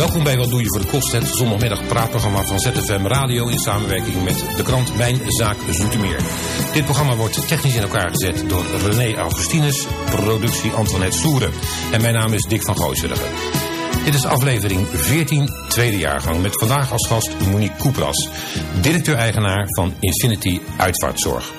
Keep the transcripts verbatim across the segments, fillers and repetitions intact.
Welkom bij Wat Doe Je Voor De Kost, het zondagmiddag praatprogramma van Z F M Radio in samenwerking met de krant Mijn Zaak Zoetermeer. Dit programma wordt technisch in elkaar gezet door René Augustinus, productie Antoinette Soeren. En mijn naam is Dick van Gooiswilligen. Dit is aflevering veertien, tweede jaargang, met vandaag als gast Monique Koepras, directeur-eigenaar van Infinity Uitvaartzorg.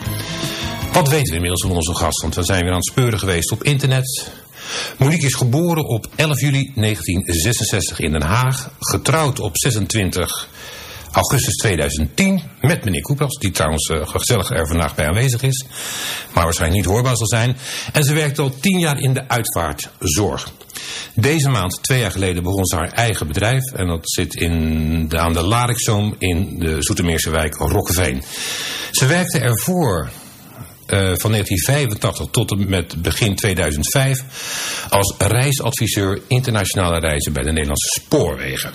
Wat weten we inmiddels van onze gast, want we zijn weer aan het speuren geweest op internet. Monique is geboren op elf juli negentien zesenzestig in Den Haag, getrouwd op zesentwintig augustus tweeduizend tien met meneer Koepras, die trouwens uh, gezellig er vandaag bij aanwezig is, maar waarschijnlijk niet hoorbaar zal zijn. En ze werkt al tien jaar in de uitvaartzorg. Deze maand, twee jaar geleden, begon ze haar eigen bedrijf. En dat zit in de, aan de Larikzoom in de Zoetermeerse wijk Rokkeveen. Ze werkte ervoor uh, van negentien vijfentachtig tot en met begin tweeduizend vijf als reisadviseur internationale reizen bij de Nederlandse Spoorwegen.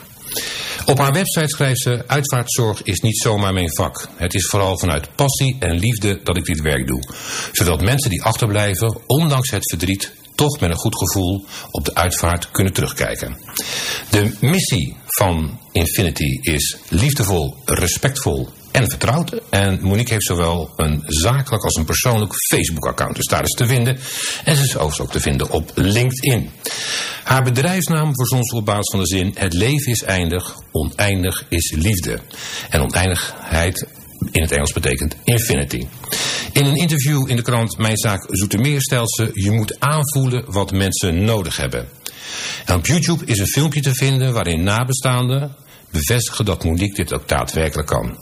Op haar website schrijft ze: uitvaartzorg is niet zomaar mijn vak. Het is vooral vanuit passie en liefde dat ik dit werk doe. Zodat mensen die achterblijven, ondanks het verdriet, toch met een goed gevoel op de uitvaart kunnen terugkijken. De missie van Infinity is liefdevol, respectvol en vertrouwd. En Monique heeft zowel een zakelijk als een persoonlijk Facebook-account. Dus daar is te vinden. En ze is overigens ook te vinden op LinkedIn. Haar bedrijfsnaam verzon ze op basis van de zin: het leven is eindig, oneindig is liefde. En oneindigheid in het Engels betekent infinity. In een interview in de krant Mijn Zaak Zoetermeer stelt ze: je moet aanvoelen wat mensen nodig hebben. En op YouTube is een filmpje te vinden waarin nabestaanden bevestigen dat Monique dit ook daadwerkelijk kan.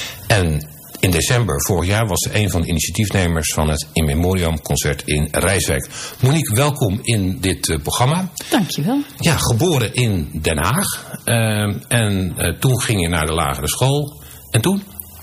En in december vorig jaar was ze een van de initiatiefnemers van het In Memoriam concert in Rijswijk. Monique, welkom in dit uh, programma. Dankjewel. Ja, geboren in Den Haag. Uh, en uh, toen ging je naar de lagere school. En toen?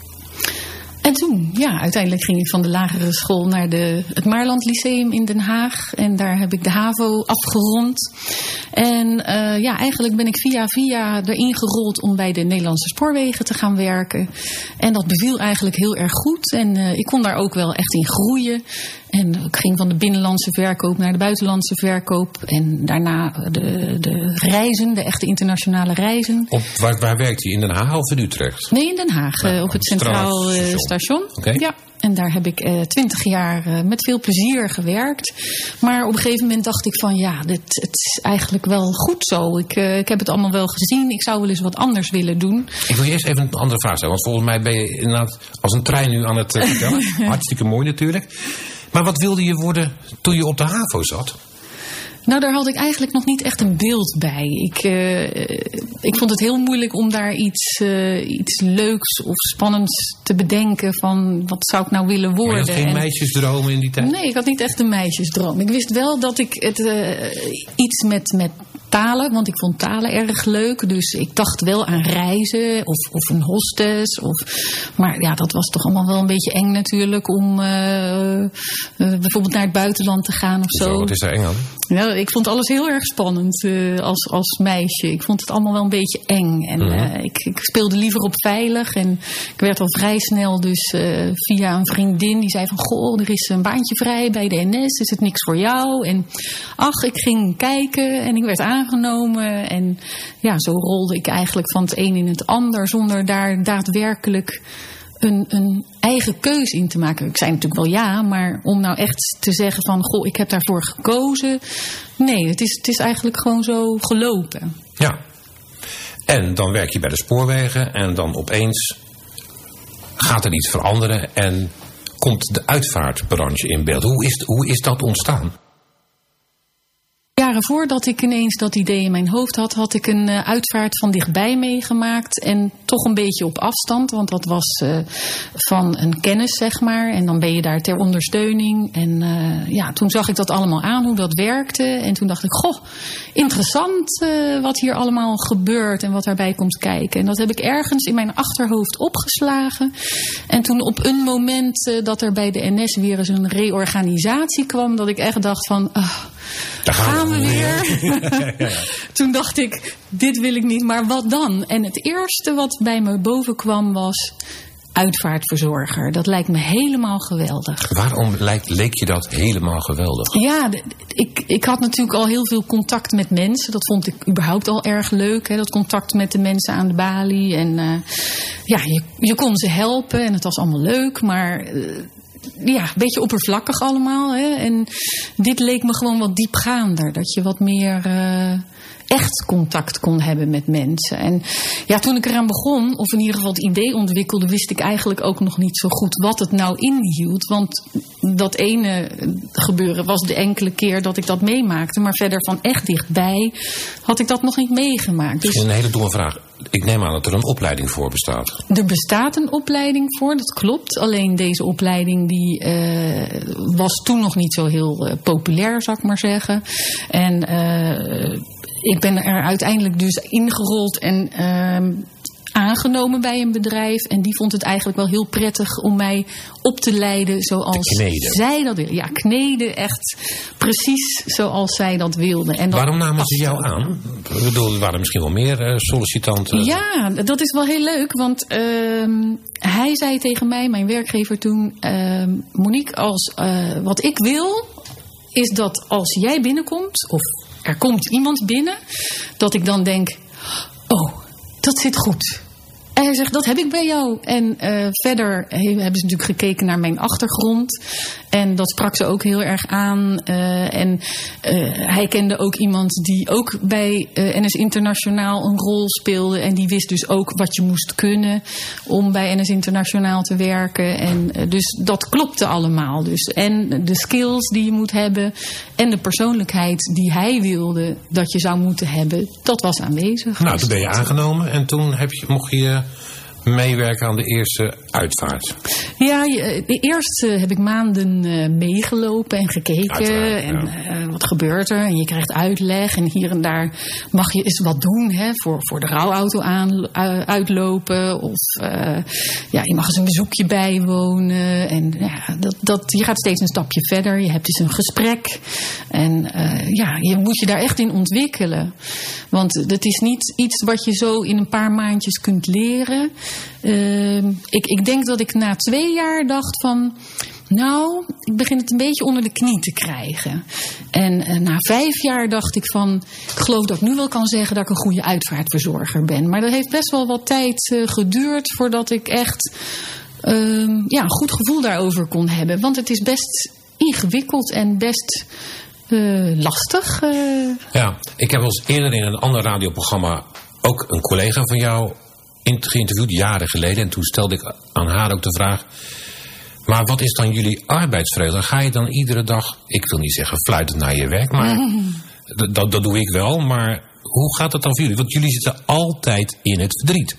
En toen, ja, uiteindelijk ging ik van de lagere school naar de, het Maarland Lyceum in Den Haag. En daar heb ik de HAVO afgerond. En uh, ja, eigenlijk ben ik via via erin gerold om bij de Nederlandse Spoorwegen te gaan werken. En dat beviel eigenlijk heel erg goed. En uh, ik kon daar ook wel echt in groeien. En ik ging van de binnenlandse verkoop naar de buitenlandse verkoop. En daarna de, de reizen, de echte internationale reizen. Op, waar, waar werkte je? In Den Haag of in Utrecht? Nee, in Den Haag. Ja, uh, op het Centraal uh, Station. station. Okay. Ja. En daar heb ik twintig uh, jaar uh, met veel plezier gewerkt. Maar op een gegeven moment dacht ik van ja, dit, het is eigenlijk wel goed zo. Ik, uh, ik heb het allemaal wel gezien. Ik zou wel eens wat anders willen doen. Ik wil je eerst even een andere vraag stellen. Want volgens mij ben je inderdaad als een trein nu aan het uh, vertellen. Hartstikke mooi natuurlijk. Maar wat wilde je worden toen je op de HAVO zat? Nou, daar had ik eigenlijk nog niet echt een beeld bij. Ik, uh, ik vond het heel moeilijk om daar iets, uh, iets leuks of spannends te bedenken van wat zou ik nou willen worden. Maar je had geen en, meisjesdromen in die tijd? Nee, ik had niet echt een meisjesdroom. Ik wist wel dat ik het, uh, iets met, met talen, want ik vond talen erg leuk. Dus ik dacht wel aan reizen of, of een hostess. Of, maar ja, dat was toch allemaal wel een beetje eng natuurlijk om uh, uh, bijvoorbeeld naar het buitenland te gaan of zo. Zo, wat is daar eng aan? Ja, ik vond alles heel erg spannend uh, als, als meisje. Ik vond het allemaal wel een beetje eng. En uh, mm-hmm. ik, ik speelde liever op veilig. En ik werd al vrij snel dus uh, via een vriendin die zei van goh, er is een baantje vrij bij de N S. Is het niks voor jou? En ach, ik ging kijken en ik werd aangenomen. En ja, zo rolde ik eigenlijk van het een in het ander zonder daar daadwerkelijk Een, een eigen keus in te maken. Ik zei natuurlijk wel ja, maar om nou echt te zeggen van goh, ik heb daarvoor gekozen. Nee, het is, het is eigenlijk gewoon zo gelopen. Ja. En dan werk je bij de spoorwegen en dan opeens gaat er iets veranderen en komt de uitvaartbranche in beeld. Hoe is, hoe is dat ontstaan? Jaren voordat ik ineens dat idee in mijn hoofd had, had ik een uh, uitvaart van dichtbij meegemaakt. En toch een beetje op afstand, want dat was uh, van een kennis, zeg maar. En dan ben je daar ter ondersteuning. En uh, ja, toen zag ik dat allemaal aan, hoe dat werkte. En toen dacht ik, goh, interessant uh, wat hier allemaal gebeurt en wat daarbij komt kijken. En dat heb ik ergens in mijn achterhoofd opgeslagen. En toen op een moment uh, dat er bij de N S weer eens een reorganisatie kwam, dat ik echt dacht van, uh, daar gaan we weer. Ja, ja. Toen dacht ik, dit wil ik niet, maar wat dan? En het eerste wat bij me boven kwam was, uitvaartverzorger. Dat lijkt me helemaal geweldig. Waarom lijkt, leek je dat helemaal geweldig? Ja, ik, ik had natuurlijk al heel veel contact met mensen. Dat vond ik überhaupt al erg leuk. Hè? Dat contact met de mensen aan de balie. En uh, ja, je, je kon ze helpen en het was allemaal leuk. Maar uh, ja, een beetje oppervlakkig allemaal. Hè? En dit leek me gewoon wat diepgaander. Dat je wat meer Uh, echt contact kon hebben met mensen. En ja, toen ik eraan begon, of in ieder geval het idee ontwikkelde, wist ik eigenlijk ook nog niet zo goed wat het nou inhield. Want dat ene gebeuren was de enkele keer dat ik dat meemaakte. Maar verder van echt dichtbij had ik dat nog niet meegemaakt. Dus een hele domme vraag. Ik neem aan dat er een opleiding voor bestaat. Er bestaat een opleiding voor, dat klopt. Alleen deze opleiding die uh, was toen nog niet zo heel uh, populair, zou ik maar zeggen. En Uh, ik ben er uiteindelijk dus ingerold en uh, aangenomen bij een bedrijf. En die vond het eigenlijk wel heel prettig om mij op te leiden zoals zij dat wilde. Ja, kneden echt precies zoals zij dat wilde. En dat Waarom namen ze jou aan? Ik bedoel, er waren misschien wel meer uh, sollicitanten. Ja, dat is wel heel leuk. Want uh, hij zei tegen mij, mijn werkgever toen, Uh, Monique, als uh, wat ik wil is dat als jij binnenkomt, of er komt iemand binnen, dat ik dan denk, oh, dat zit goed. En hij zegt, dat heb ik bij jou. En uh, verder hebben ze natuurlijk gekeken naar mijn achtergrond. En dat sprak ze ook heel erg aan. Uh, en uh, hij kende ook iemand die ook bij uh, N S Internationaal een rol speelde. En die wist dus ook wat je moest kunnen om bij N S Internationaal te werken. En uh, dus dat klopte allemaal. Dus. En de skills die je moet hebben en de persoonlijkheid die hij wilde dat je zou moeten hebben, dat was aanwezig. Nou, toen ben je aangenomen en toen heb je, mocht je meewerken aan de eerste uitvaart. Ja, eerst uh, heb ik maanden uh, meegelopen en gekeken. Uiteraard, en ja. uh, wat gebeurt er? En je krijgt uitleg. En hier en daar mag je eens wat doen. Hè, voor, voor de rouwauto aan, uh, uitlopen. Of uh, ja, je mag eens een bezoekje bijwonen. En ja, dat, dat, je gaat steeds een stapje verder. Je hebt dus een gesprek. En uh, ja, je moet je daar echt in ontwikkelen. Want het is niet iets wat je zo in een paar maandjes kunt leren. Uh, ik, ik denk dat ik na twee jaar dacht van, nou, ik begin het een beetje onder de knie te krijgen. En uh, na vijf jaar dacht ik van, ik geloof dat ik nu wel kan zeggen dat ik een goede uitvaartverzorger ben. Maar dat heeft best wel wat tijd uh, geduurd voordat ik echt uh, ja, een goed gevoel daarover kon hebben. Want het is best ingewikkeld en best Uh, lastig. Uh. Ja, ik heb wel eens eerder in een ander radioprogramma ook een collega van jou geïnterviewd, jaren geleden. En toen stelde ik aan haar ook de vraag, maar wat is dan jullie arbeidsvreugde? Ga je dan iedere dag, ik wil niet zeggen fluitend naar je werk, maar mm. dat, dat doe ik wel. Maar hoe gaat het dan voor jullie? Want jullie zitten altijd in het verdriet.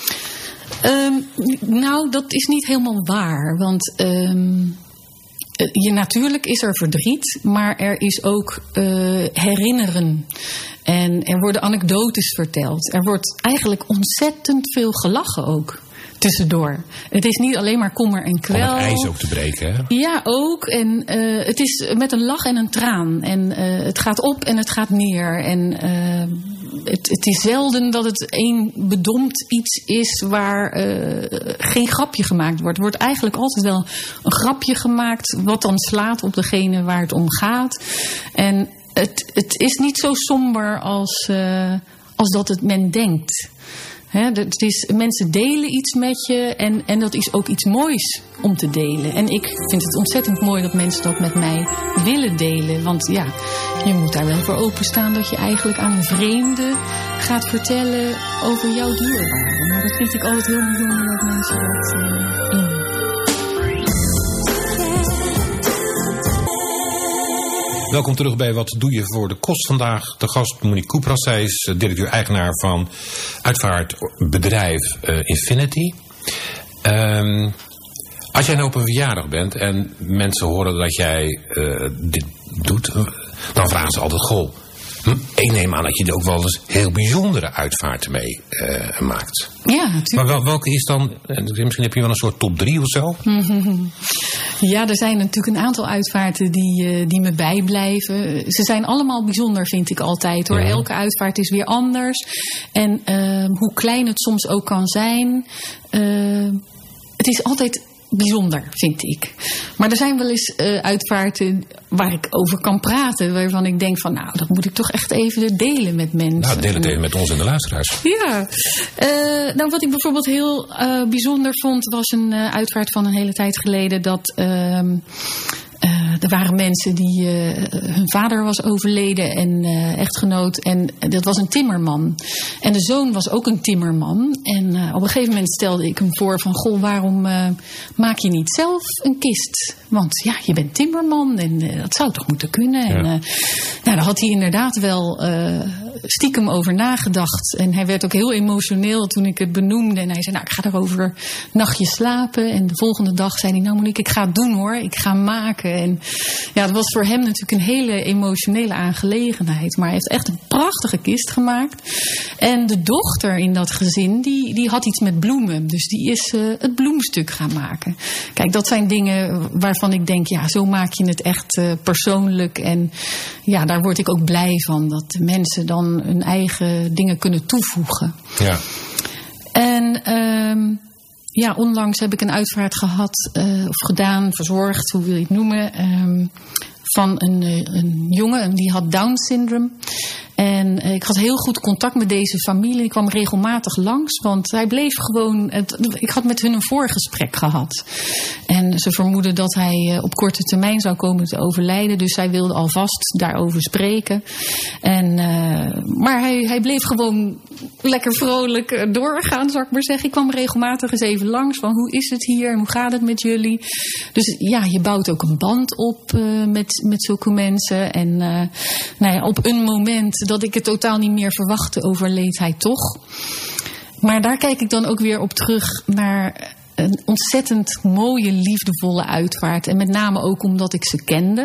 Um, nou, dat is niet helemaal waar. Want Um Je, natuurlijk is er verdriet, maar er is ook uh, herinneren. En er worden anekdotes verteld. Er wordt eigenlijk ontzettend veel gelachen ook tussendoor. Het is niet alleen maar kommer en kwel. Om het ijs ook te breken, hè? Ja, ook. En uh, het is met een lach en een traan. En uh, het gaat op en het gaat neer. En uh, het, het is zelden dat het een bedompt iets is waar uh, geen grapje gemaakt wordt. Er wordt eigenlijk altijd wel een grapje gemaakt wat dan slaat op degene waar het om gaat. En het, het is niet zo somber als, uh, als dat het men denkt. He, het is, mensen delen iets met je en, en dat is ook iets moois om te delen. En ik vind het ontzettend mooi dat mensen dat met mij willen delen. Want ja, je moet daar wel voor openstaan dat je eigenlijk aan een vreemde gaat vertellen over jouw dierbare. Maar dat vind ik altijd heel bijzonder dat mensen dat uh, doen. Welkom terug bij Wat doe je voor de kost vandaag. De gast Monique Koepras, zij is directeur-eigenaar van uitvaartbedrijf uh, Infinity. Um, als jij nou op een verjaardag bent en mensen horen dat jij uh, dit doet, dan vragen ze altijd, goh, hm, ik neem aan dat je er ook wel eens heel bijzondere uitvaarten mee uh, maakt. Ja, natuurlijk. Maar wel, welke is dan, misschien heb je wel een soort top drie of zo? Ja, er zijn natuurlijk een aantal uitvaarten die, die me bijblijven. Ze zijn allemaal bijzonder, vind ik altijd, hoor. Ja. Elke uitvaart is weer anders. En uh, hoe klein het soms ook kan zijn, Uh, het is altijd bijzonder, vind ik. Maar er zijn wel eens uh, uitvaarten waar ik over kan praten. Waarvan ik denk van, nou, dat moet ik toch echt even delen met mensen. Nou, deel het even met ons en de luisteraars. Ja. Uh, nou, wat ik bijvoorbeeld heel uh, bijzonder vond, was een uh, uitvaart van een hele tijd geleden. Dat Uh, Uh, er waren mensen die, uh, hun vader was overleden en uh, echtgenoot. En dat was een timmerman. En de zoon was ook een timmerman. En uh, op een gegeven moment stelde ik hem voor van, goh, waarom uh, maak je niet zelf een kist? Want ja, je bent timmerman en uh, dat zou toch moeten kunnen. Ja. En uh, nou, daar had hij inderdaad wel uh, stiekem over nagedacht. En hij werd ook heel emotioneel toen ik het benoemde. En hij zei, nou, ik ga erover een nachtje slapen. En de volgende dag zei hij, nou Monique, ik ga het doen hoor. Ik ga maken. En ja, dat was voor hem natuurlijk een hele emotionele aangelegenheid. Maar hij heeft echt een prachtige kist gemaakt. En de dochter in dat gezin, die, die had iets met bloemen. Dus die is uh, het bloemstuk gaan maken. Kijk, dat zijn dingen waarvan ik denk, ja, zo maak je het echt uh, persoonlijk. En ja, daar word ik ook blij van. Dat de mensen dan hun eigen dingen kunnen toevoegen. Ja. En Um, Ja, onlangs heb ik een uitvaart gehad, uh, of gedaan, verzorgd, hoe wil je het noemen, um, van een, een jongen, die had Down syndroom. En uh, ik had heel goed contact met deze familie. Ik kwam regelmatig langs, want hij bleef gewoon. Het, ik had met hun een voorgesprek gehad. En ze vermoeden dat hij uh, op korte termijn zou komen te overlijden. Dus zij wilde alvast daarover spreken. En, uh, maar hij, hij bleef gewoon lekker vrolijk doorgaan, zou ik maar zeggen. Ik kwam regelmatig eens even langs van, hoe is het hier en hoe gaat het met jullie? Dus ja, je bouwt ook een band op uh, met, met zulke mensen. En uh, nou ja, op een moment dat ik het totaal niet meer verwachtte, overleed hij toch. Maar daar kijk ik dan ook weer op terug naar een ontzettend mooie, liefdevolle uitvaart. En met name ook omdat ik ze kende.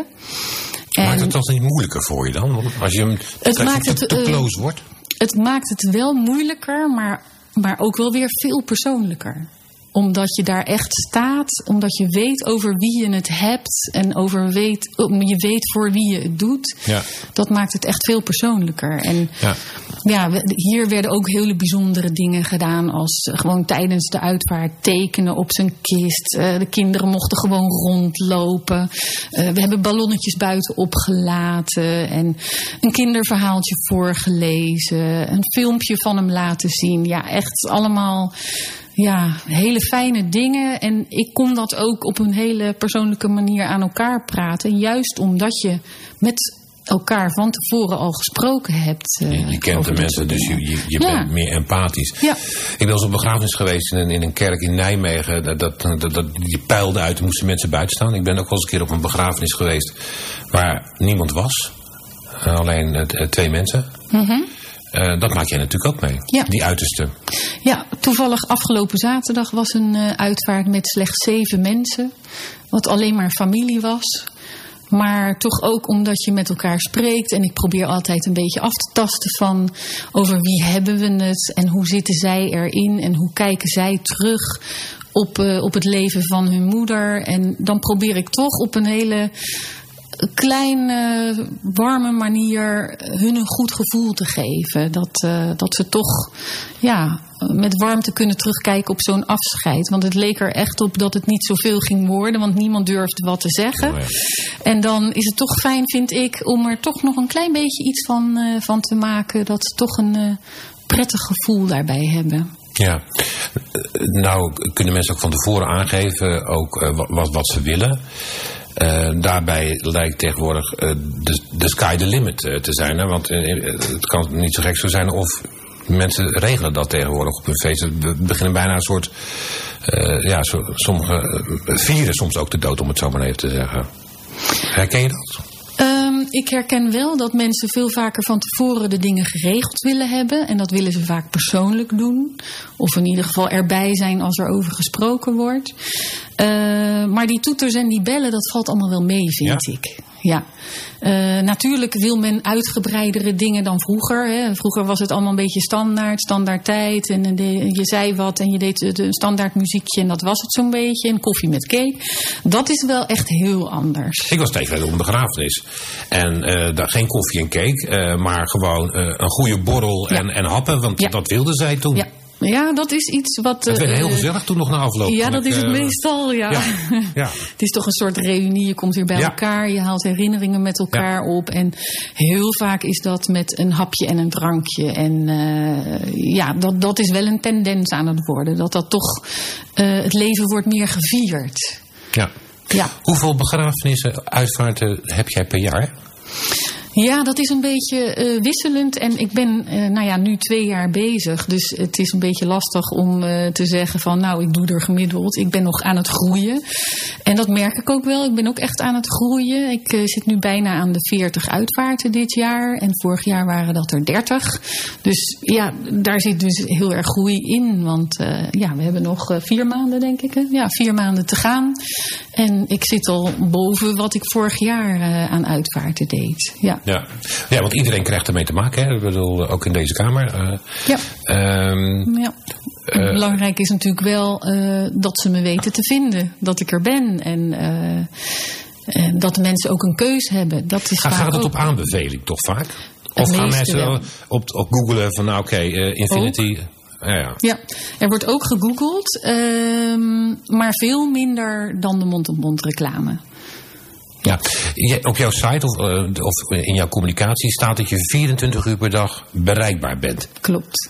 En maakt het toch niet moeilijker voor je dan? Als je hem het maakt te, het, te close wordt? Het maakt het wel moeilijker, maar, maar ook wel weer veel persoonlijker. Omdat je daar echt staat, omdat je weet over wie je het hebt en over weet, je weet voor wie je het doet. Ja. Dat maakt het echt veel persoonlijker. En ja. Ja, hier werden ook hele bijzondere dingen gedaan, als gewoon tijdens de uitvaart tekenen op zijn kist. Uh, de kinderen mochten gewoon rondlopen. Uh, we hebben ballonnetjes buiten opgelaten en een kinderverhaaltje voorgelezen. Een filmpje van hem laten zien. Ja, echt allemaal ja, hele fijne dingen. En ik kon dat ook op een hele persoonlijke manier aan elkaar praten. Juist omdat je met elkaar van tevoren al gesproken hebt. Uh, je, je kent de mensen, dus je, je, je ja. bent meer empathisch. Ja. Ik ben eens op een begrafenis geweest in een, in een kerk in Nijmegen. Dat, dat, dat, dat, die peilde uit, er moesten mensen buiten staan. Ik ben ook wel eens een keer op een begrafenis geweest waar niemand was. Uh, alleen uh, twee mensen. Mm-hmm. Uh, dat maak jij natuurlijk ook mee, ja. Die uiterste. Ja, toevallig afgelopen zaterdag was een uh, uitvaart met slechts zeven mensen. Wat alleen maar familie was. Maar toch ook omdat je met elkaar spreekt. En ik probeer altijd een beetje af te tasten van over wie hebben we het en hoe zitten zij erin en hoe kijken zij terug op, uh, op het leven van hun moeder. En dan probeer ik toch op een hele kleine, warme manier hun een goed gevoel te geven. Dat, uh, dat ze toch ja, met warmte kunnen terugkijken op zo'n afscheid. Want het leek er echt op dat het niet zoveel ging worden, want niemand durfde wat te zeggen. Oh ja. En dan is het toch fijn, vind ik, om er toch nog een klein beetje iets van, uh, van te maken. Dat ze toch een uh, prettig gevoel daarbij hebben. Ja, nou kunnen mensen ook van tevoren aangeven ook uh, wat, wat ze willen. Uh, daarbij lijkt tegenwoordig uh, de, de sky the limit uh, te zijn. Hè? Want uh, het kan niet zo gek zo zijn of mensen regelen dat tegenwoordig op hun feest. We beginnen bijna een soort Uh, ja, so, sommige uh, vieren soms ook de dood, om het zo maar even te zeggen. Herken je dat? Um, ik herken wel dat mensen veel vaker van tevoren de dingen geregeld willen hebben. En dat willen ze vaak persoonlijk doen. Of in ieder geval erbij zijn als er over gesproken wordt. Uh, maar die toeters en die bellen, dat valt allemaal wel mee, vind ja. ik. Ja. Uh, natuurlijk wil men uitgebreidere dingen dan vroeger. Hè. Vroeger was het allemaal een beetje standaard, standaard tijd. En de, je zei wat en je deed een standaard muziekje en dat was het zo'n beetje. En koffie met cake. Dat is wel echt heel anders. Ik was tegen op een begrafenis. En uh, daar geen koffie en cake, uh, maar gewoon uh, een goede borrel ja. en, en happen. Want ja. dat wilden zij toen. Ja. Ja, dat is iets wat... Het werd uh, heel gezellig toen nog na afloop. Ja, dat ik, is het uh, meestal, ja. ja, ja. Het is toch een soort reunie. Je komt weer bij ja. elkaar. Je haalt herinneringen met elkaar ja. op. En heel vaak is dat met een hapje en een drankje. En uh, ja, dat, dat is wel een tendens aan het worden. Dat dat toch... Uh, het leven wordt meer gevierd. Ja. ja. Hoeveel begrafenissen, uitvaarten heb jij per jaar? Ja, dat is een beetje uh, wisselend. En ik ben uh, nou ja, nu twee jaar bezig. Dus het is een beetje lastig om uh, te zeggen van... nou, ik doe er gemiddeld. Ik ben nog aan het groeien. En dat merk ik ook wel. Ik ben ook echt aan het groeien. Ik uh, zit nu bijna aan de veertig uitvaarten dit jaar. En vorig jaar waren dat er dertig. Dus ja, daar zit dus heel erg groei in. Want uh, ja, we hebben nog uh, vier maanden, denk ik. Hè? Ja, vier maanden te gaan. En ik zit al boven wat ik vorig jaar uh, aan uitvaarten deed. Ja. Ja. ja, want iedereen krijgt ermee te maken. Hè? Ik bedoel, ook in deze kamer. Uh, ja. Um, ja. Uh, Belangrijk is natuurlijk wel uh, dat ze me weten te vinden. Dat ik er ben. En, uh, en dat de mensen ook een keus hebben. Dat is Ga, gaat het ook op aanbeveling toch vaak? Of gaan mensen op, op googlen van nou oké, okay, uh, Infinity... Ja, ja. ja, er wordt ook gegoogeld. Uh, maar veel minder dan de mond-op-mond reclame. Ja, op jouw site of, uh, of in jouw communicatie staat dat je vierentwintig uur per dag bereikbaar bent. Klopt.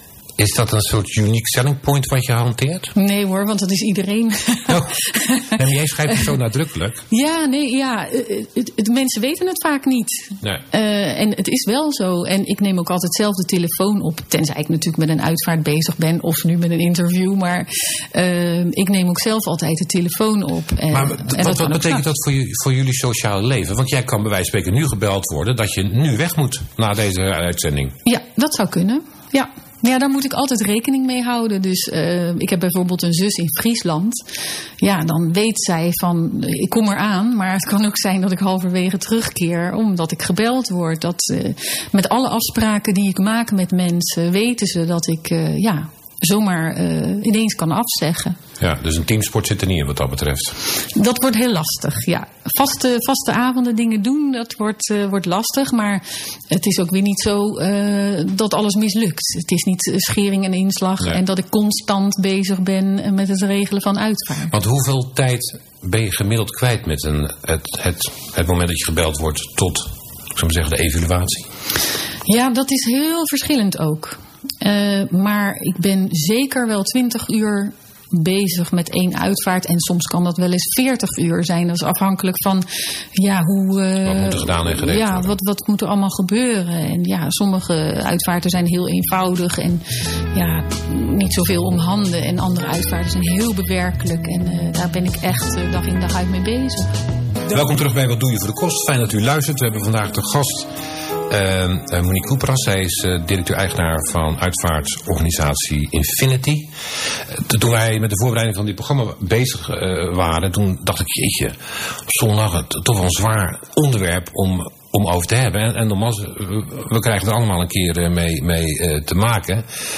Is dat een soort unique selling point wat je hanteert? Nee hoor, want dat is iedereen. Oh. En jij schrijft het zo nadrukkelijk. Ja, nee, ja. De mensen weten het vaak niet. Nee. Uh, en het is wel zo. En ik neem ook altijd zelf de telefoon op. Tenzij ik natuurlijk met een uitvaart bezig ben. Of nu met een interview. Maar uh, ik neem ook zelf altijd de telefoon op. En, maar en wat, wat betekent gaat. dat voor, je, voor jullie sociale leven? Want jij kan bij wijze van spreken nu gebeld worden dat je nu weg moet na deze uitzending. Ja, dat zou kunnen. Ja. Ja, daar moet ik altijd rekening mee houden. Dus uh, ik heb bijvoorbeeld een zus in Friesland. Ja, dan weet zij van, ik kom eraan. Maar het kan ook zijn dat ik halverwege terugkeer. Omdat ik gebeld word. Dat, uh, met alle afspraken die ik maak met mensen, weten ze dat ik uh, ja, zomaar uh, ineens kan afzeggen. Ja, dus een teamsport zit er niet in wat dat betreft. Dat wordt heel lastig, ja. Vaste, vaste avonden dingen doen, dat wordt, uh, wordt lastig. Maar het is ook weer niet zo uh, dat alles mislukt. Het is niet schering en inslag. Nee. En dat ik constant bezig ben met het regelen van uitvaart. Want hoeveel tijd ben je gemiddeld kwijt met een, het, het, het moment dat je gebeld wordt tot, ik zou maar zeggen, de evaluatie? Ja, dat is heel verschillend ook. Uh, maar ik ben zeker wel twintig uur bezig met één uitvaart. En soms kan dat wel eens veertig uur zijn. Dat is afhankelijk van ja, hoe... Uh, wat moet er gedaan en geregeld Ja, worden? wat, wat moet er allemaal gebeuren? En ja, sommige uitvaarten zijn heel eenvoudig en ja, niet zoveel om handen. En andere uitvaarten zijn heel bewerkelijk. En uh, daar ben ik echt uh, dag in dag uit mee bezig. Welkom terug bij Wat Doe Je Voor de Kost. Fijn dat u luistert. We hebben vandaag de gast Uh, uh, Monique Koepras. Zij is uh, directeur-eigenaar van uitvaartorganisatie Infinity. Uh, toen wij met de voorbereiding van dit programma bezig uh, waren, toen dacht ik, jeetje, zondag toch wel een zwaar onderwerp om, om over te hebben. En, en nogmaals, we, we krijgen er allemaal een keer uh, mee, mee uh, te maken.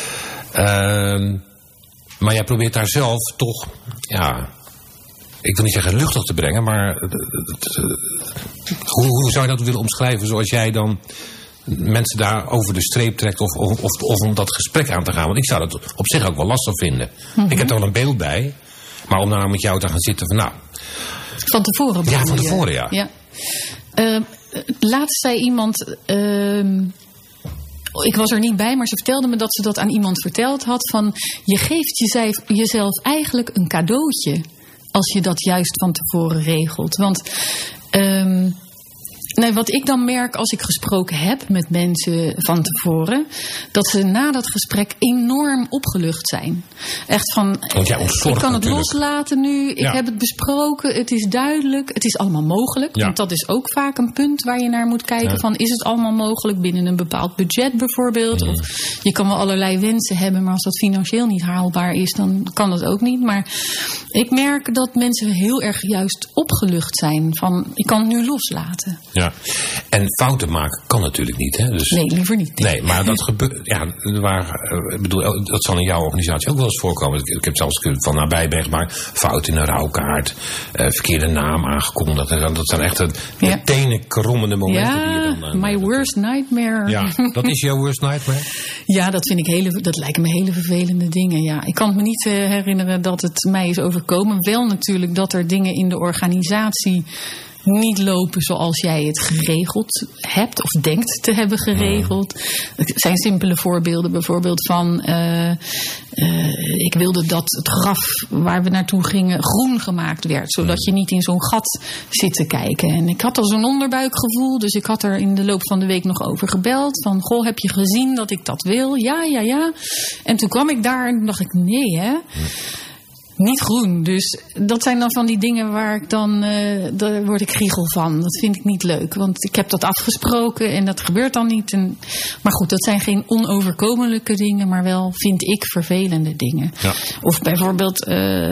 Uh, maar jij probeert daar zelf toch, ja, ik wil niet zeggen luchtig te brengen, maar uh, uh, Hoe, hoe zou je dat willen omschrijven zoals jij dan mensen daar over de streep trekt of, of, of, of om dat gesprek aan te gaan? Want ik zou dat op zich ook wel lastig vinden. Mm-hmm. Ik heb er wel een beeld bij, maar om nou met jou te gaan zitten van nou... Van tevoren? Ja, van tevoren, ja. ja. Uh, laatst zei iemand... Uh, ik was er niet bij, maar ze vertelde me dat ze dat aan iemand verteld had van je geeft jezelf, jezelf eigenlijk een cadeautje als je dat juist van tevoren regelt. Want Um, nee, wat ik dan merk als ik gesproken heb met mensen van tevoren, dat ze na dat gesprek enorm opgelucht zijn. Echt van, Want jij ontzorgt ik kan het natuurlijk. loslaten nu, ik ja. heb het besproken, het is duidelijk, het is allemaal mogelijk. Ja. Want dat is ook vaak een punt waar je naar moet kijken ja. van, is het allemaal mogelijk binnen een bepaald budget bijvoorbeeld? Mm. Of je kan wel allerlei wensen hebben, maar als dat financieel niet haalbaar is, dan kan dat ook niet. Maar ik merk dat mensen heel erg juist opgelucht zijn van, ik kan het nu loslaten. Ja. En fouten maken kan natuurlijk niet, hè? Dus, nee, liever niet. Nee, maar dat gebeurt. Ja, waar, ik bedoel, dat zal in jouw organisatie ook wel eens voorkomen. Ik heb zelfs van nabij meegemaakt. Fout in een rouwkaart. Uh, verkeerde naam aangekondigd. Dat zijn echt de ja. tenenkrommende momenten. Ja, die je dan, uh, my worst nightmare. Ja, dat is jouw worst nightmare? Ja, dat vind ik hele, dat lijken me hele vervelende dingen. Ja, ik kan me niet uh, herinneren dat het mij is overkomen. Wel natuurlijk dat er dingen in de organisatie niet lopen zoals jij het geregeld hebt of denkt te hebben geregeld. Het zijn simpele voorbeelden, bijvoorbeeld van uh, uh, ik wilde dat het graf waar we naartoe gingen groen gemaakt werd, zodat je niet in zo'n gat zit te kijken. En ik had al zo'n onderbuikgevoel, dus ik had er in de loop van de week nog over gebeld van, goh, heb je gezien dat ik dat wil? Ja, ja, ja. En toen kwam ik daar en dacht ik, nee hè. Niet groen. Dus dat zijn dan van die dingen waar ik dan, uh, daar word ik kriegel van. Dat vind ik niet leuk. Want ik heb dat afgesproken en dat gebeurt dan niet. En, maar goed, dat zijn geen onoverkomelijke dingen, maar wel, vind ik, vervelende dingen. Ja. Of bijvoorbeeld, uh,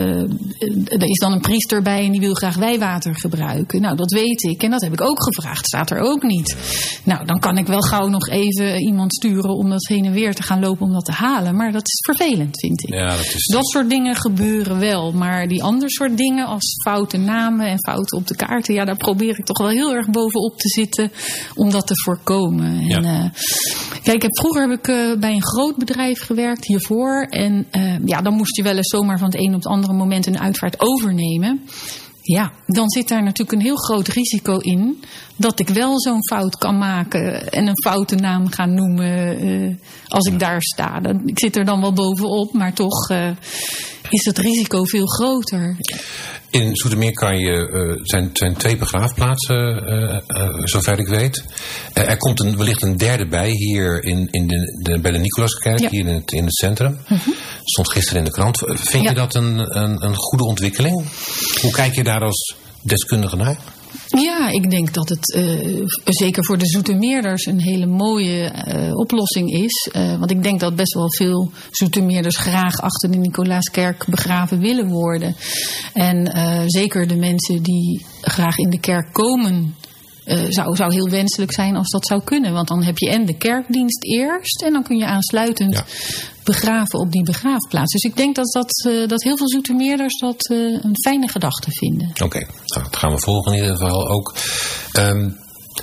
er is dan een priester bij en die wil graag wijwater gebruiken. Nou, dat weet ik. En dat heb ik ook gevraagd. Staat er ook niet. Nou, dan kan ik wel gauw nog even iemand sturen om dat heen en weer te gaan lopen om dat te halen. Maar dat is vervelend, vind ik. Ja, dat, is... dat soort dingen gebeuren wel, maar die andere soort dingen als foute namen en fouten op de kaarten, ja, daar probeer ik toch wel heel erg bovenop te zitten om dat te voorkomen. Ja. En, uh, kijk, heb, vroeger heb ik uh, bij een groot bedrijf gewerkt hiervoor en uh, ja, dan moest je wel eens zomaar van het een op het andere moment een uitvaart overnemen. Ja, dan zit daar natuurlijk een heel groot risico in dat ik wel zo'n fout kan maken en een foute naam gaan noemen uh, als ik daar sta. Ik zit er dan wel bovenop, maar toch uh, is het risico veel groter. In Zoetermeer kan je, uh, zijn, zijn twee begraafplaatsen, uh, uh, zover ik weet. Uh, er komt een, wellicht een derde bij hier in, in de, de, bij de Nicolaskerk, ja. hier in het, in het centrum. Uh-huh. Stond gisteren in de krant. Vind ja. je dat een, een, een goede ontwikkeling? Hoe kijk je daar als deskundige naar? Ja, ik denk dat het uh, zeker voor de Zoetermeerders een hele mooie uh, oplossing is. Uh, want ik denk dat best wel veel Zoetermeerders graag achter de Nicolaaskerk begraven willen worden. En uh, zeker de mensen die graag in de kerk komen, Uh, zou, zou heel wenselijk zijn als dat zou kunnen. Want dan heb je en de kerkdienst eerst en dan kun je aansluitend ja. begraven op die begraafplaats. Dus ik denk dat, dat, uh, dat heel veel Zoetermeerders dat uh, een fijne gedachte vinden. Oké, okay. Nou, dat gaan we volgen in ieder geval ook. Um,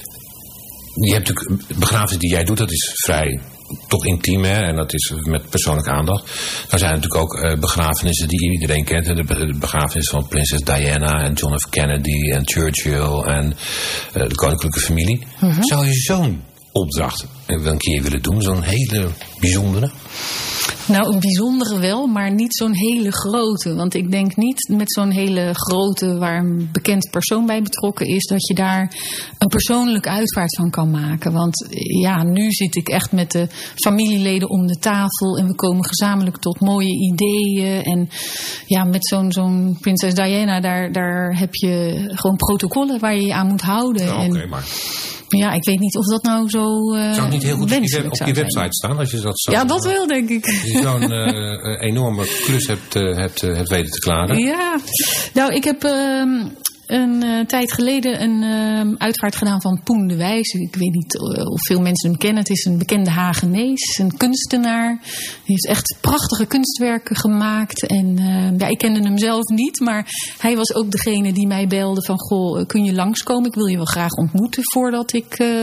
je hebt natuurlijk begrafenis die jij doet, dat is vrij toch intiem, hè? En dat is met persoonlijke aandacht. Er zijn natuurlijk ook uh, begrafenissen die iedereen kent. De, de begrafenis van prinses Diana en John F. Kennedy en Churchill en uh, de koninklijke familie. Mm-hmm. Zou je zo'n opdracht een keer willen doen? Zo'n hele bijzondere? Nou, een bijzondere wel, maar niet zo'n hele grote. Want ik denk niet met zo'n hele grote waar een bekend persoon bij betrokken is, dat je daar een persoonlijke uitvaart van kan maken. Want ja, nu zit ik echt met de familieleden om de tafel en we komen gezamenlijk tot mooie ideeën. En ja, met zo'n, zo'n prinses Diana, daar, daar heb je gewoon protocollen waar je je aan moet houden. Nou, Oké, okay, maar... Ja, ik weet niet of dat nou zo uh, zou het niet heel goed op je, op je website zijn. staan? Als je dat zo, ja, dat wel, denk ik. Als je zo'n uh, enorme klus hebt, uh, hebt, uh, hebt weten te klaren. Ja, nou, ik heb uh, een uh, tijd geleden een uh, uitvaart gedaan van Poen de Wijs. Ik weet niet uh, of veel mensen hem kennen. Het is een bekende Hagenees, een kunstenaar. Die heeft echt prachtige kunstwerken gemaakt. En uh, ja, ik kende hem zelf niet, maar hij was ook degene die mij belde van, goh, kun je langskomen? Ik wil je wel graag ontmoeten voordat ik uh,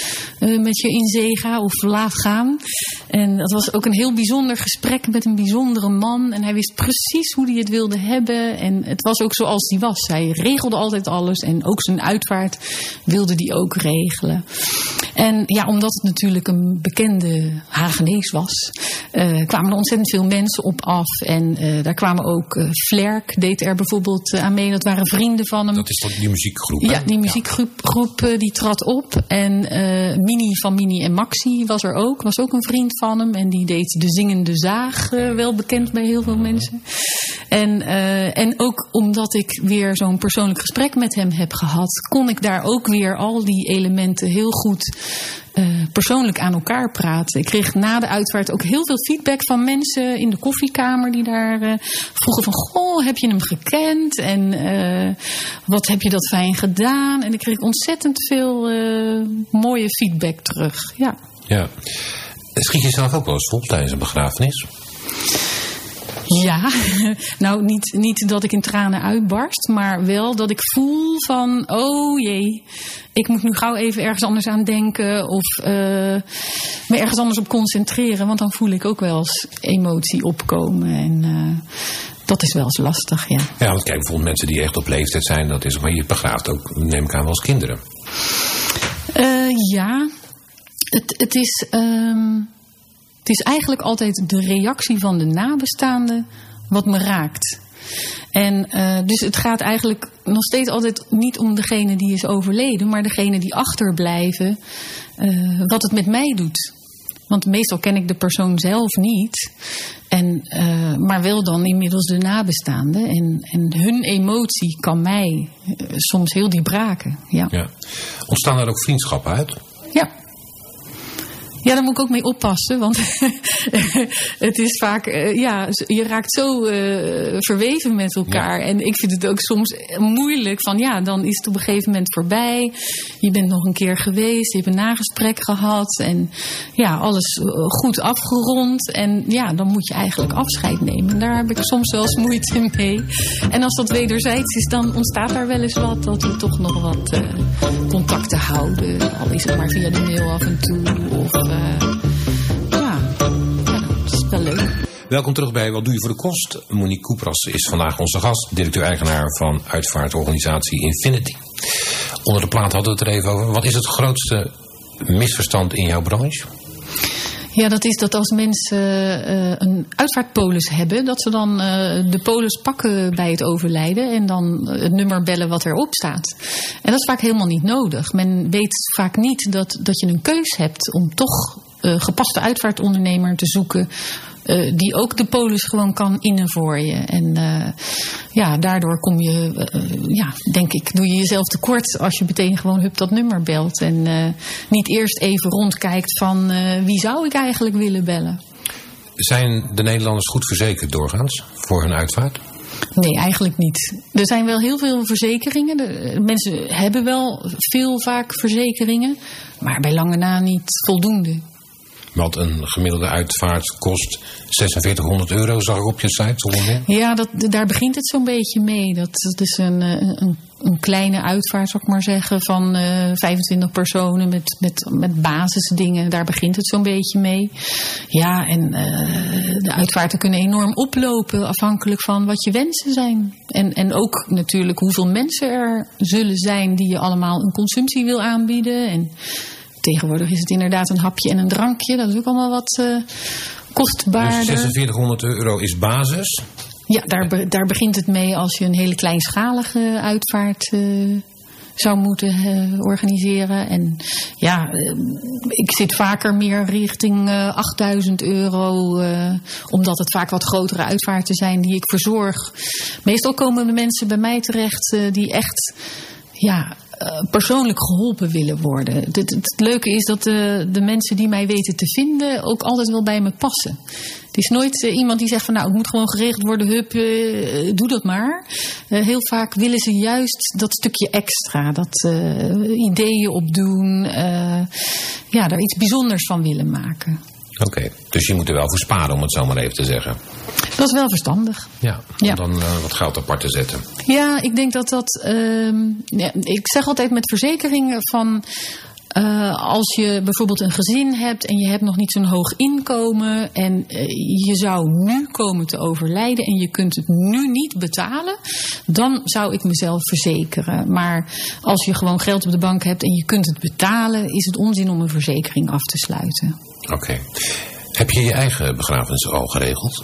uh, met je in zee ga of laat gaan. En dat was ook een heel bijzonder gesprek met een bijzondere man. En hij wist precies hoe hij het wilde hebben. En het was ook zoals hij was. Hij regelde altijd alles. En ook zijn uitvaart wilde hij ook regelen. En ja, omdat het natuurlijk een bekende Hagenees was, uh, kwamen er ontzettend veel mensen op af. En uh, daar kwamen ook uh, Flerk deed er bijvoorbeeld uh, aan mee. Dat waren vrienden van hem. Dat is toch die muziekgroep? Ja, die muziekgroep groep, uh, die trad op. En uh, Mini van Mini en Maxi was er ook. Was ook een vriend van hem. En die deed de Zingende Zaag, uh, wel bekend bij heel veel mensen. En, uh, en ook omdat ik weer zo'n persoonlijk gesprek met hem heb gehad, kon ik daar ook weer al die elementen heel goed uh, persoonlijk aan elkaar praten. Ik kreeg na de uitvaart ook heel veel feedback van mensen in de koffiekamer die daar uh, vroegen van, goh, heb je hem gekend? En uh, wat heb je dat fijn gedaan? En ik kreeg ontzettend veel uh, mooie feedback terug. Ja. Ja. Schiet je zelf ook wel eens vol tijdens een begrafenis? Ja, nou niet, niet dat ik in tranen uitbarst, maar wel dat ik voel van, oh jee, ik moet nu gauw even ergens anders aan denken of uh, me ergens anders op concentreren, want dan voel ik ook wel eens emotie opkomen en uh, dat is wel eens lastig, ja. Ja, want kijk, bijvoorbeeld mensen die echt op leeftijd zijn, dat is, maar je begraaft ook, neem ik aan, wel als kinderen. Uh, ja, het, het is... Um, Het is eigenlijk altijd de reactie van de nabestaanden wat me raakt. En uh, dus het gaat eigenlijk nog steeds altijd niet om degene die is overleden, maar degene die achterblijven, uh, wat het met mij doet. Want meestal ken ik de persoon zelf niet, en, uh, maar wel dan inmiddels de nabestaanden. En, en hun emotie kan mij uh, soms heel diep raken. Ja. Ja. Ontstaan er ook vriendschappen uit? Ja. Ja, daar moet ik ook mee oppassen, want het is vaak, uh, ja, je raakt zo uh, verweven met elkaar. Ja. En ik vind het ook soms moeilijk van, ja, dan is het op een gegeven moment voorbij. Je bent nog een keer geweest, je hebt een nagesprek gehad en ja, alles goed afgerond. En ja, dan moet je eigenlijk afscheid nemen. En daar heb ik soms wel eens moeite mee. En als dat wederzijds is, dan ontstaat daar wel eens wat, dat we toch nog wat uh, contacten houden. Al is het maar via de mail af en toe, of... Uh, ja, ja, dat is wel leuk. Welkom terug bij Wat doe je voor de kost? Monique Koepras is vandaag onze gast, directeur-eigenaar van uitvaartorganisatie Infinity. Onder de plaat hadden we het er even over. Wat is het grootste misverstand in jouw branche? Ja, dat is dat als mensen uh, een uitvaartpolis hebben, dat ze dan uh, de polis pakken bij het overlijden en dan het nummer bellen wat erop staat. En dat is vaak helemaal niet nodig. Men weet vaak niet dat, dat je een keus hebt om toch uh, gepaste uitvaartondernemer te zoeken, Uh, die ook de polis gewoon kan innen voor je. En uh, ja, daardoor kom je, uh, ja, denk ik, doe je jezelf tekort als je meteen gewoon hup dat nummer belt. En uh, niet eerst even rondkijkt van uh, wie zou ik eigenlijk willen bellen. Zijn de Nederlanders goed verzekerd doorgaans voor hun uitvaart? Nee, eigenlijk niet. Er zijn wel heel veel verzekeringen. De mensen hebben wel veel vaak verzekeringen, maar bij lange na niet voldoende. Want een gemiddelde uitvaart kost zesenveertighonderd euro, zag ik op je site. Ongeveer. Ja, dat, daar begint het zo'n beetje mee. Dat, dat is een, een, een kleine uitvaart, zou ik maar zeggen, van uh, vijfentwintig personen met, met, met basisdingen. Daar begint het zo'n beetje mee. Ja, en uh, de uitvaarten kunnen enorm oplopen afhankelijk van wat je wensen zijn. En, en ook natuurlijk hoeveel mensen er zullen zijn die je allemaal een consumptie wil aanbieden. En tegenwoordig is het inderdaad een hapje en een drankje. Dat is ook allemaal wat uh, kostbaarder. Dus zesenveertighonderd euro is basis? Ja, daar, daar begint het mee als je een hele kleinschalige uitvaart uh, zou moeten uh, organiseren. En ja, uh, ik zit vaker meer richting uh, achtduizend euro. Uh, omdat het vaak wat grotere uitvaarten zijn die ik verzorg. Meestal komen de mensen bij mij terecht uh, die echt... ja. persoonlijk geholpen willen worden. Het, het, het leuke is dat de, de mensen die mij weten te vinden ook altijd wel bij me passen. Het is nooit uh, iemand die zegt van nou, het moet gewoon geregeld worden, hup, uh, doe dat maar. Uh, heel vaak willen ze juist dat stukje extra, dat uh, ideeën opdoen, uh, ja, daar iets bijzonders van willen maken. Oké, okay, dus je moet er wel voor sparen, om het zo maar even te zeggen. Dat is wel verstandig. Ja, om ja. dan uh, wat geld apart te zetten. Ja, ik denk dat dat... Uh, ja, ik zeg altijd met verzekeringen van... Uh, als je bijvoorbeeld een gezin hebt en je hebt nog niet zo'n hoog inkomen en uh, je zou nu komen te overlijden en je kunt het nu niet betalen, dan zou ik mezelf verzekeren. Maar als je gewoon geld op de bank hebt en je kunt het betalen, is het onzin om een verzekering af te sluiten. Oké. Okay. Heb je je eigen begrafenis al geregeld?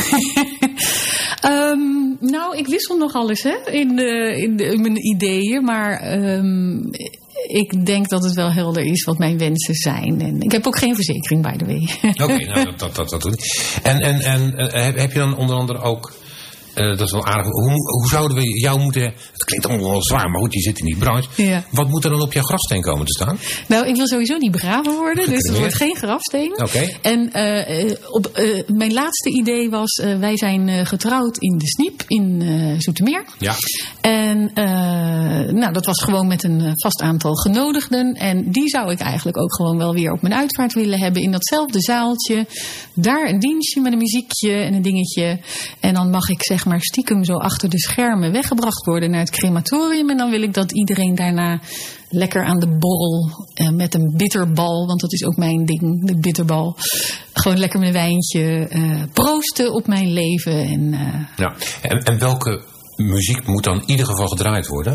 um, nou, ik wissel nogal eens hè, in, de, in, de, in mijn ideeën, maar um, ik denk dat het wel helder is wat mijn wensen zijn. En ik heb ook geen verzekering, by the way. Oké, okay, nou, dat, dat, dat, dat doe ik. En, en, en heb je dan onder andere ook Uh, dat is wel aardig. Hoe, hoe zouden we jou moeten... Het klinkt allemaal wel zwaar, maar goed, je zit in die branche. Ja. Wat moet er dan op jouw grafsteen komen te staan? Nou, ik wil sowieso niet begraven worden, dus het wordt geen grafsteen. Okay. En uh, op, uh, mijn laatste idee was, uh, wij zijn uh, getrouwd in de Sniep in uh, Zoetermeer. Ja. En uh, nou, dat was gewoon met een vast aantal genodigden. En die zou ik eigenlijk ook gewoon wel weer op mijn uitvaart willen hebben. In datzelfde zaaltje. Daar een dienstje met een muziekje en een dingetje. En dan mag ik zeg maar stiekem zo achter de schermen weggebracht worden naar het crematorium. En dan wil ik dat iedereen daarna lekker aan de borrel eh, met een bitterbal, want dat is ook mijn ding, de bitterbal. Gewoon lekker met een wijntje uh, proosten op mijn leven. En, uh, ja. en, en welke muziek moet dan in ieder geval gedraaid worden?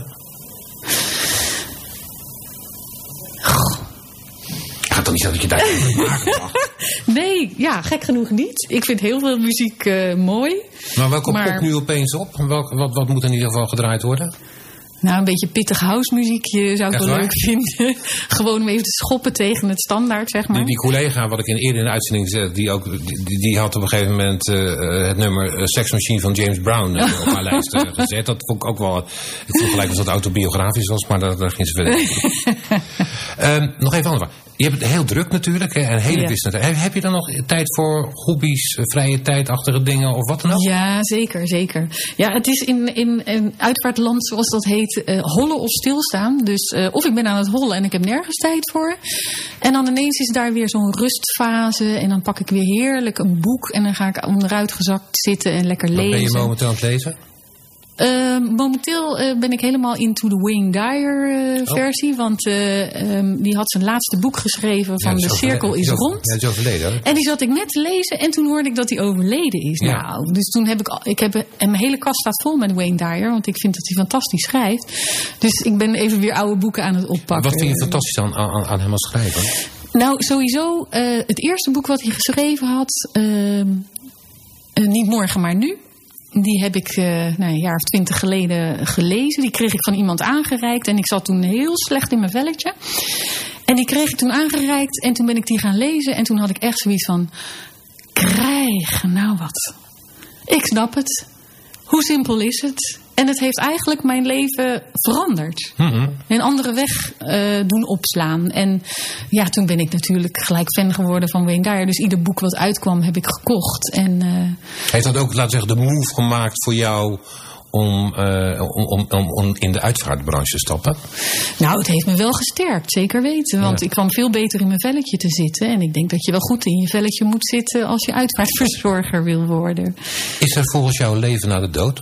Gaat dan niet zo dat je daar maken? Nee, ja, gek genoeg niet. Ik vind heel veel muziek uh, mooi. Maar welke maar... popt nu opeens op? Welk, wat, wat moet in ieder geval gedraaid worden? Nou, een beetje pittig housemuziekje zou ik wel leuk vinden. Gewoon om even te schoppen tegen het standaard, zeg maar. Die, die collega, wat ik in eerder in de uitzending zei, die, ook, die, die had op een gegeven moment uh, het nummer uh, Sex Machine van James Brown uh, op haar lijst uh, gezet. Dat vond ik ook wel... Ik vond gelijk dat het autobiografisch was, maar daar, daar ging ze verder. um, nog even anders. Je hebt het heel druk natuurlijk, hè, en hele business. Ja. Heb je dan nog tijd voor hobby's, vrije tijdachtige dingen of wat dan ook? Ja, zeker, zeker. Ja, het is in, in een uitvaartland, zoals dat heet, uh, hollen of stilstaan. Dus uh, of ik ben aan het hollen en ik heb nergens tijd voor. En dan ineens is daar weer zo'n rustfase. En dan pak ik weer heerlijk een boek en dan ga ik onderuit gezakt zitten en lekker lezen. Wat ben je momenteel aan het lezen? Uh, momenteel uh, ben ik helemaal into de Wayne Dyer uh, versie. Oh. Want uh, um, die had zijn laatste boek geschreven van ja, De Cirkel is over, rond. Ja, dat is overleden. Hè? En die zat ik net te lezen en toen hoorde ik dat hij overleden is. Ja. Nou, dus toen heb ik... ik heb, en mijn hele kast staat vol met Wayne Dyer. Want ik vind dat hij fantastisch schrijft. Dus ik ben even weer oude boeken aan het oppakken. Wat vind je fantastisch aan, aan, aan hem als schrijver? Nou, sowieso uh, het eerste boek wat hij geschreven had... Uh, uh, niet morgen, maar nu... Die heb ik uh, nou, een jaar of twintig geleden gelezen. Die kreeg ik van iemand aangereikt. En ik zat toen heel slecht in mijn velletje. En die kreeg ik toen aangereikt. En toen ben ik die gaan lezen. En toen had ik echt zoiets van... Krijgen, nou wat. Ik snap het. Hoe simpel is het? En het heeft eigenlijk mijn leven veranderd. Mm-hmm. Een andere weg uh, doen opslaan. En ja, toen ben ik natuurlijk gelijk fan geworden van Wayne Dyer. Dus ieder boek wat uitkwam heb ik gekocht. En, uh, heeft dat ook, laten we zeggen, de move gemaakt voor jou... Om, uh, om, om, om, om in de uitvaartbranche te stappen? Nou, het heeft me wel gesterkt, zeker weten. Want ja. ik kwam veel beter in mijn velletje te zitten. En ik denk dat je wel goed in je velletje moet zitten... als je uitvaartverzorger wil worden. Is er volgens jou leven na de dood?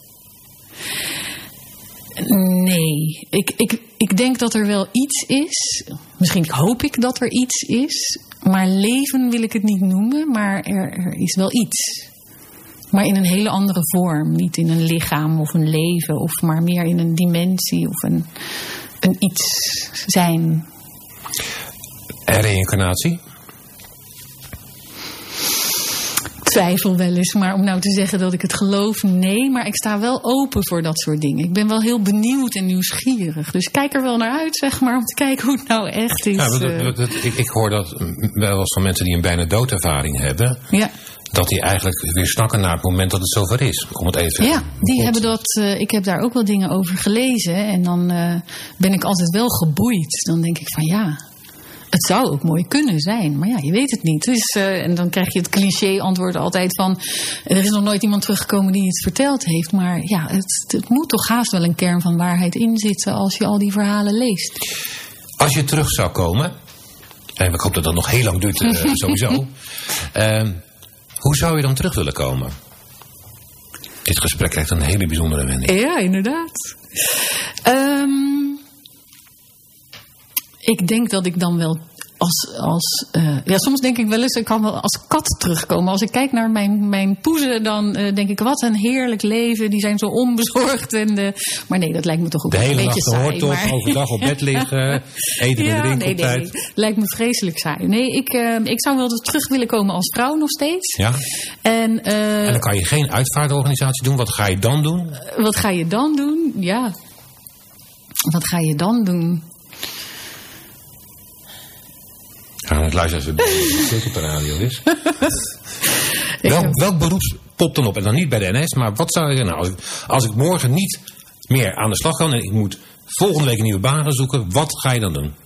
Nee, ik, ik, ik denk dat er wel iets is. Misschien hoop ik dat er iets is. Maar leven wil ik het niet noemen. Maar er, er is wel iets. Maar in een hele andere vorm. Niet in een lichaam of een leven. Of maar meer in een dimensie of een, een iets zijn. En reïncarnatie? Twijfel wel eens, maar om nou te zeggen dat ik het geloof, nee. Maar ik sta wel open voor dat soort dingen. Ik ben wel heel benieuwd en nieuwsgierig. Dus ik kijk er wel naar uit, zeg maar, om te kijken hoe het nou echt is. Ja, dat, dat, dat, ik, ik hoor dat wel eens van mensen die een bijna doodervaring hebben. Ja. Dat die eigenlijk weer snakken naar het moment dat het zover is. Om het even ja, die hebben dat. Uh, ik heb daar ook wel dingen over gelezen. En dan uh, ben ik altijd wel geboeid. Dan denk ik van ja... Het zou ook mooi kunnen zijn, maar ja, je weet het niet. Dus, uh, en dan krijg je het cliché-antwoord altijd van... er is nog nooit iemand teruggekomen die het verteld heeft. Maar ja, het, het moet toch haast wel een kern van waarheid in zitten... als je al die verhalen leest. Als je terug zou komen... en ik hoop dat dat nog heel lang duurt, uh, sowieso... Uh, hoe zou je dan terug willen komen? Dit gesprek krijgt een hele bijzondere wending. Ja, inderdaad. Um, Ik denk dat ik dan wel als... als uh, ja, soms denk ik wel eens, ik kan wel als kat terugkomen. Als ik kijk naar mijn, mijn poezen, dan uh, denk ik, wat een heerlijk leven. Die zijn zo onbezorgd. En, uh, maar nee, dat lijkt me toch ook de een beetje saai. De hele nacht maar... overdag op bed liggen, eten ja, en drinken nee, op tijd. Nee, nee. Lijkt me vreselijk saai. Nee, ik, uh, ik zou wel terug willen komen als vrouw nog steeds. Ja. En, uh, en dan kan je geen uitvaartorganisatie doen. Wat ga je dan doen? Uh, wat ga je dan doen? Ja. Wat ga je dan doen? Ja, het luisteren als het op de radio is. Wel, welk beroep popt dan op? En dan niet bij de N S, maar wat zou je nou... Als ik, als ik morgen niet meer aan de slag kan en ik moet volgende week een nieuwe baan gaan zoeken, wat ga je dan doen?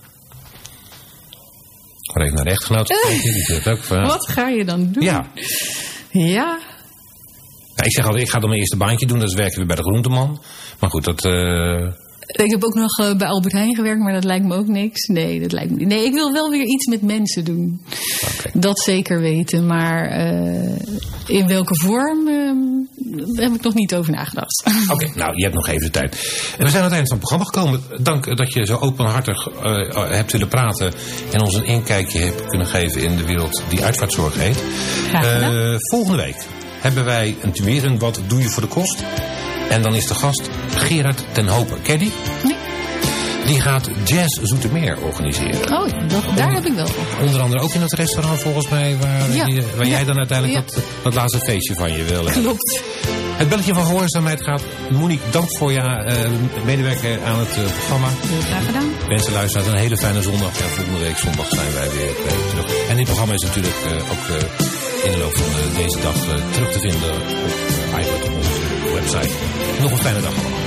Ik ga even naar de echtgenoot. Uh, wat ga je dan doen? Ja. Ja... Ja, ik zeg altijd, ik ga dan mijn eerste baantje doen. Dat is werken weer bij de groenteman. Maar goed, dat... Uh... Ik heb ook nog uh, bij Albert Heijn gewerkt, maar dat lijkt me ook niks. Nee, dat lijkt me niet. Nee, ik wil wel weer iets met mensen doen. Okay. Dat zeker weten. Maar uh, in welke vorm, uh, daar heb ik nog niet over nagedacht. Oké, okay, nou, je hebt nog even de tijd. En we zijn aan het eind van het programma gekomen. Dank dat je zo openhartig uh, hebt willen praten en ons een inkijkje hebt kunnen geven in de wereld die uitvaartzorg heet. Graag gedaan. Uh, volgende week hebben wij een, weer een Wat doe je voor de kost? En dan is de gast Gerard ten Hope. Ken je die? Nee. Die gaat Jazz Zoetermeer organiseren. Oh, dat, daar Onder, heb ik wel op. Onder andere ook in dat restaurant volgens mij, waar, ja. die, waar ja. jij dan uiteindelijk ja. dat, dat laatste feestje van je wil. Klopt. Het belletje van gehoorzaamheid gaat. Monique, dank voor je uh, medewerking aan het uh, programma. Heel graag gedaan. Wensen luisteraars een hele fijne zondag. En volgende week zondag zijn wij weer uh, terug. En dit programma is natuurlijk uh, ook uh, in de loop van uh, deze dag uh, terug te vinden op uh, iPad, op onze website. Nog een fijne dag allemaal.